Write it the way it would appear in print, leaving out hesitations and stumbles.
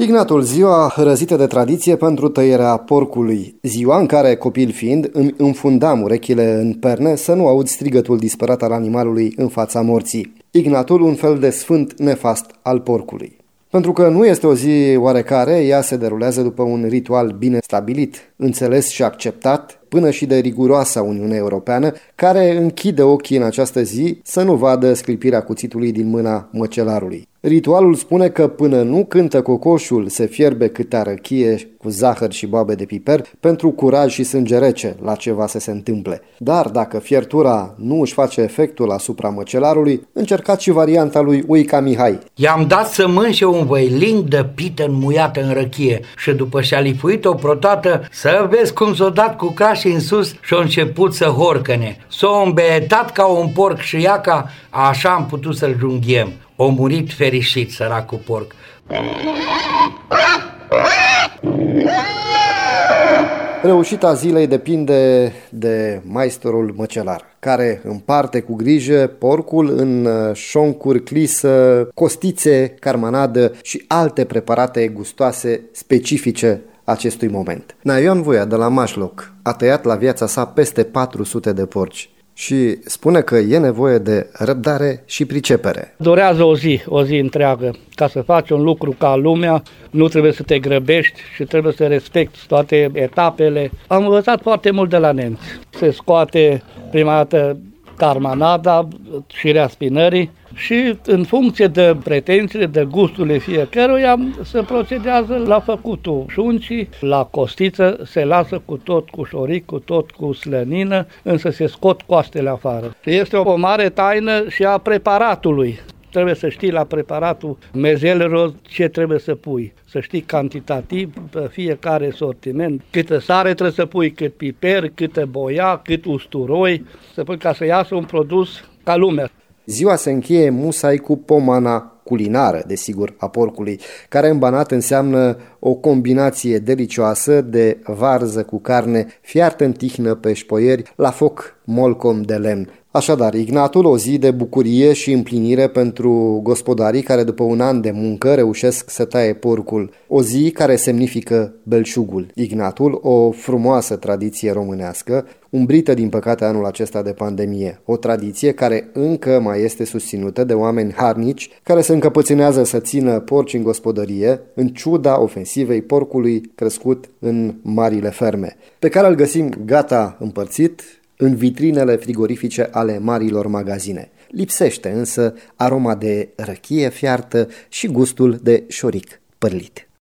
Ignatul, ziua răzită de tradiție pentru tăierea porcului. Ziua în care, copil fiind, îmi înfundam urechile în perne să nu aud strigătul disperat al animalului în fața morții. Ignatul, un fel de sfânt nefast al porcului. Pentru că nu este o zi oarecare, ea se derulează după un ritual bine stabilit, înțeles și acceptat, până și de riguroasa Uniune Europeană, care închide ochii în această zi să nu vadă sclipirea cuțitului din mâna măcelarului. Ritualul spune că până nu cântă cocoșul, se fierbe câtea răchie cu zahăr și boabe de piper pentru curaj și sânge rece la ceva să se întâmple. Dar dacă fiertura nu își face efectul asupra măcelarului, încercați și varianta lui Uica Mihai. I-am dat să mânce un văilin de pită înmuiată în răchie și după ce a lipuit-o protată, să vezi cum s-o dat cu cașii în sus și a început să horcăne. S-o îmbeetat ca un porc și iaca, așa am putut să-l junghiem. O murit fericit, săracul porc. Reușita zilei depinde de maestrul măcelar, care împarte cu grijă porcul în șoncuri, clisă, costițe, carmanadă și alte preparate gustoase specifice acestui moment. Naion Voia de la Mașloc a tăiat la viața sa peste 400 de porci și spune că e nevoie de răbdare și pricepere. Durează o zi întreagă. Ca să faci un lucru ca lumea, nu trebuie să te grăbești și trebuie să respecti toate etapele. Am învățat foarte mult de la nemți. Se scoate prima dată carmanada, șirea spinării și în funcție de pretențiile, de gusturile fiecăruia, se procedează la făcutul șuncii, la costiță, se lasă cu tot cu șoric, cu tot cu slănină, însă se scot coastele afară. Este o mare taină și a preparatului. Trebuie să știi la preparatul mezelelor ce trebuie să pui. Să știi cantitativ pe fiecare sortiment. Câtă sare trebuie să pui, cât piper, câtă boia, cât usturoi. Să pui ca să iasă un produs ca lumea. Ziua se încheie musai cu pomana culinară, desigur, a porcului, care în Banat înseamnă o combinație delicioasă de varză cu carne fiartă în tihnă pe șpoieri la foc molcom de lemn. Așadar, Ignatul, o zi de bucurie și împlinire pentru gospodarii care după un an de muncă reușesc să taie porcul. O zi care semnifică belșugul. Ignatul, o frumoasă tradiție românească, umbrită din păcate anul acesta de pandemie. O tradiție care încă mai este susținută de oameni harnici care se încăpățânează să țină porci în gospodărie, în ciuda ofensivei porcului crescut în marile ferme, pe care îl găsim gata împărțit în vitrinele frigorifice ale marilor magazine. Lipsește însă aroma de răchie fiartă și gustul de șoric părlit.